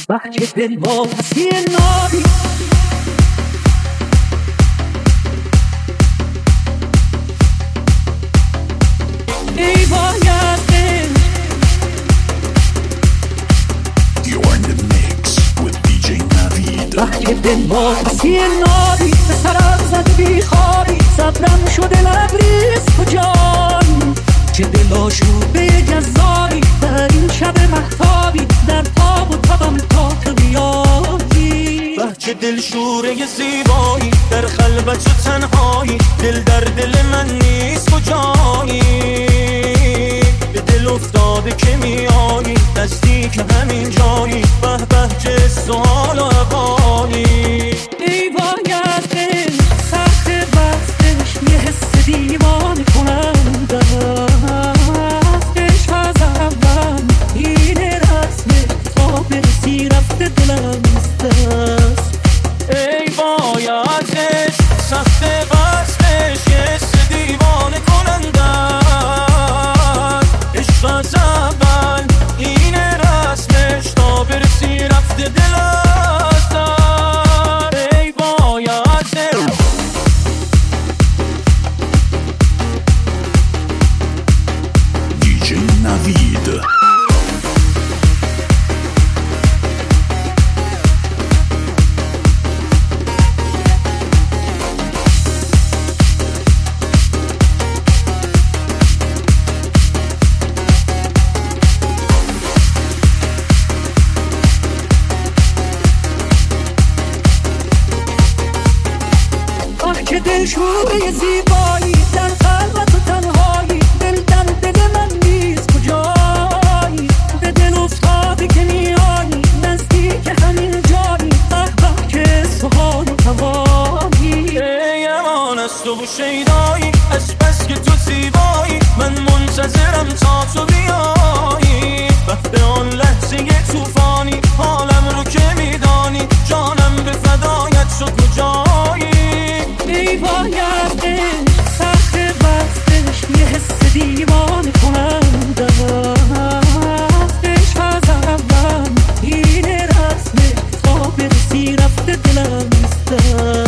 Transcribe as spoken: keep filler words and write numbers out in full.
بچه دل واپسی نابی ای باید بچه دل واپسی نابی به سرم زد بی خوابی صبرم شده لبریز کجایی چه دل آشوبه جذابی در این شب مهتابی در تاب و تبم تا تو بیایی بچه دل شوره زیبایی در خلوت و تنهایی دل در دل من نیست کجایی به دل افتاده که میایی نزدیک همین جایی به به چه سوال و هوایی ای باید عشق سخت بستش یه حس دیوانه کننده است عشق از اول این رسمه تا برسی رفته دلم است ای باید عشق سخت بستش یه حس دیوانه کننده است عشق از اول این رسمش تا برسی رفته دلم که دل شوره زیبایی در خلوت و تنهایی دل در دل من نیست کجایی به دل افتاده که میایی نزدیک همین جایی به به که سوال و توانی ای امان از تو و شیدایی از بس که تو زیبایی من منتظرم تا تو بیایی وقت آن لحظه توفانی حالم رو که میدانی جانم به فدایت شد کجایی ای باید عشق سخت بستش یه حس دیوانه کننده است عشق از اول این رسمه تا برسی رفته دلم است